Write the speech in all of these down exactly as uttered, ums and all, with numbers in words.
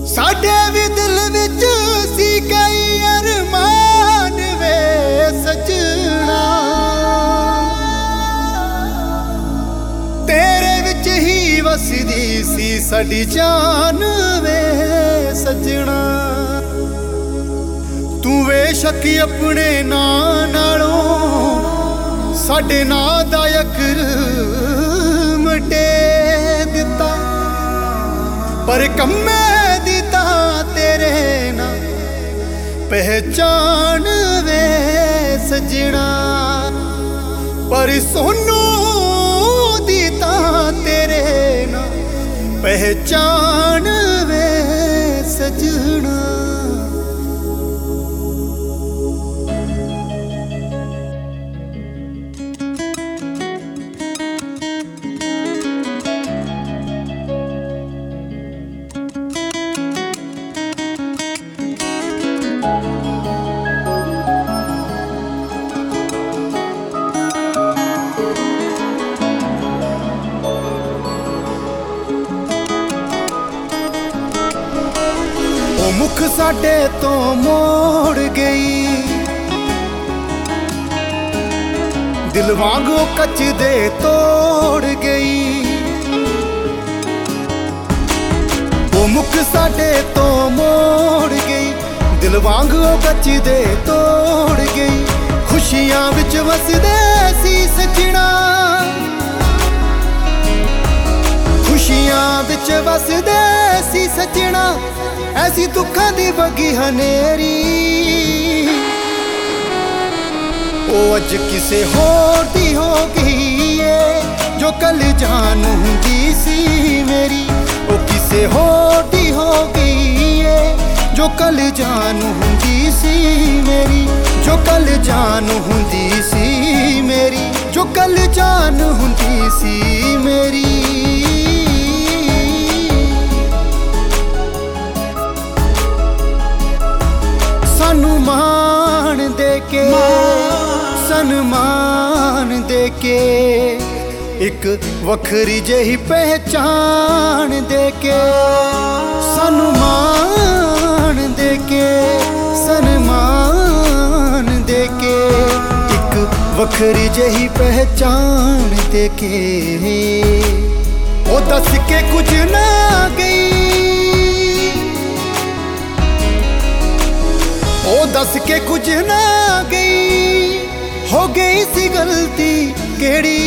साडे भी दिल विच सी कई अरमान वे सजना, तेरे विच ही वसदी सी साडी जान वे सजना। तू बेशक अपने नां नालों साडे नां दा इकराम दे दिता, पर कम्मे दी तां तेरे ना पहचान वे सजना। पर सोनू दी तां तेरे ना पहचान वे सजना। मुख साडे तो मोड़ गई, दिल वांगू कच दे तोड़ गई। वो मुख साडे तो मोड़ गई, दिल वांगू कच दे तोड़ गई। खुशियां विच वसदे सी सजना, खुशियां विच वसदे सी सजना। ऐसी दुखा दी बगी हनेरी ओ अज किसे होर दी हो गई है, जो कल जान हुंदी सी मेरी। ओ किसे होर दी हो गई है, जो कल जान हुंदी सी मेरी। जो कल जान हुंदी सी मेरी, जो कल जान हुंदी सी मेरी। सानू मान दे के सन्मान दे के, एक वखरी जही पहचान दे के। सानू मान दे के सन्मान दे के, एक वखरी जही पहचान दे के। ओ दस के कुछ ना गई, ओ दस के कुछ ना गई, हो गई सी गलती केड़ी।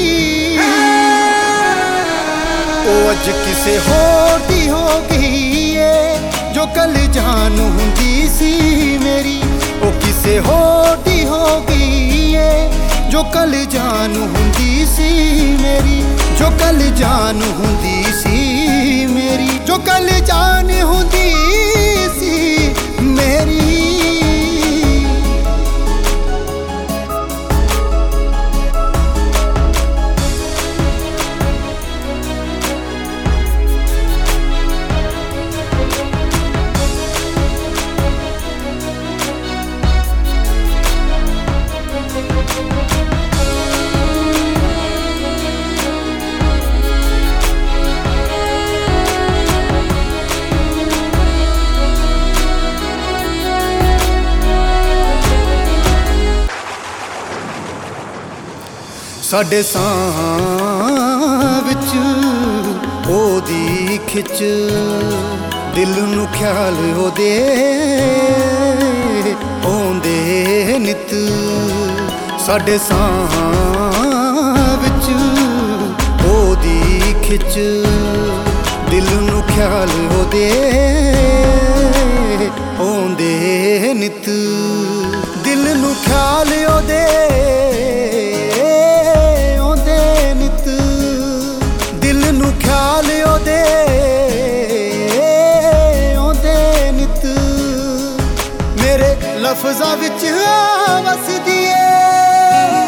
ओ अज किसे होर दी हो गई है, जो कल जान हुंदी सी मेरी। ओ किसे होर दी हो गई है, जो कल जान हुंदी सी मेरी। जो कल जान हुंदी सी मेरी, जो कल जान हुंदी सी मेरी। साडे सां विच ओदी खिच, दिल नू ख्याल ओदे आउंदे नित। साडे सां विच ओदी खिच, दिल नू ख्याल ओदे आउंदे नित। दिल नू ख्याल ओदे ख्याल ओदे आउंदे नित। मेरे लफ्ज़ां विच वसदी ऐ,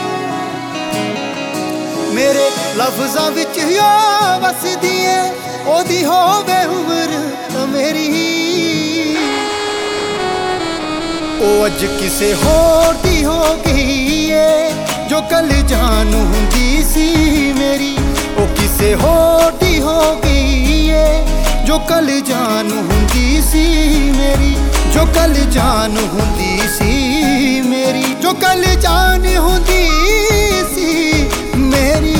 मेरे लफ्ज़ां विच वसदी ऐ। ओदी होवे उम्र मेरी, ओ अज किसे होर दी हो गई है, जो कल जान हुंदी सी मेरी। ओ किसे होर दी हो गई है, जो कल जान हुंदी ਸੀ ਮੇਰੀ, ਜੋ ਕੱਲ ਜਾਨ ਹੁੰਦੀ ਸੀ ਮੇਰੀ, ਜੋ ਕੱਲ ਜਾਨ ਹੁੰਦੀ ਸੀ ਮੇਰੀ।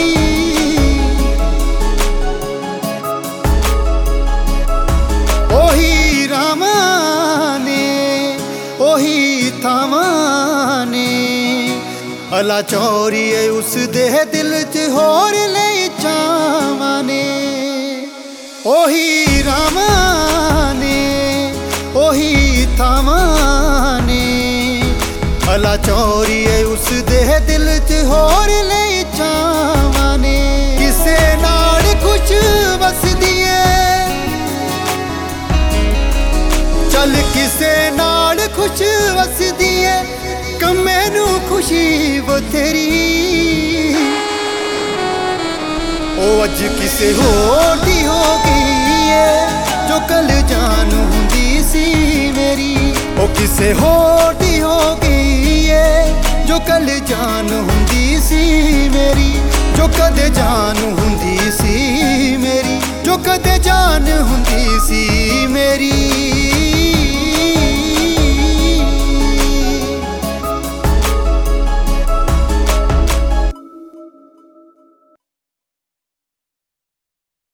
ਉਹੀ ਰਾਵਾਂ ਨੇ, ਉਹੀ ਥਾਵਾਂ ਨੇ, ਅਲਾ ਚੋਰੀਏ ਉਸ ਦੇ ਦਿਲ 'ਚ ਹੋਰ ਲਈ ਚਾਵਾਂ ਨੇ। ਉਹੀ ਰਾਵਾਂ ਨੇ, ਉਹੀ ਥਾਵਾਂ ਨੇ, ਅਲਾ ਚੋਰੀਏ ਉਸ ਦੇ ਦਿਲ 'ਚ ਹੋਰ ਲਈ ਚਾਵਾਂ ਨੇ। ਕਿਸੇ ਨਾਲ ਖੁਸ਼ ਵਸਦੀ ਏ, ਚੱਲ ਕਿਸੇ ਨਾਲ ਖੁਸ਼ ਵਸਦੀ ਏ, ਕੰਮੇ ਨੂੰ ਖੁਸ਼ੀ ਬਥੇਰੀ। ਉਹ ਅੱਜ ਕਿਸੇ ਹੋਰ ਦੀ ਹੋ ਗਈ ਏ, ਜੋ ਕੱਲ ਜਾਨ ਹੁੰਦੀ ਸੀ ਮੇਰੀ। ਉਹ ਕਿਸੇ ਹੋਰ ਦੀ ਹੋ ਗਈ ਏ, ਜੋ ਕੱਲ ਜਾਨ ਹੁੰਦੀ ਸੀ ਮੇਰੀ, ਜੋ ਕਦੇ ਜਾਨ ਹੁੰਦੀ ਸੀ ਮੇਰੀ, ਜੋ ਕਦੇ ਜਾਨ ਹੁੰਦੀ ਸੀ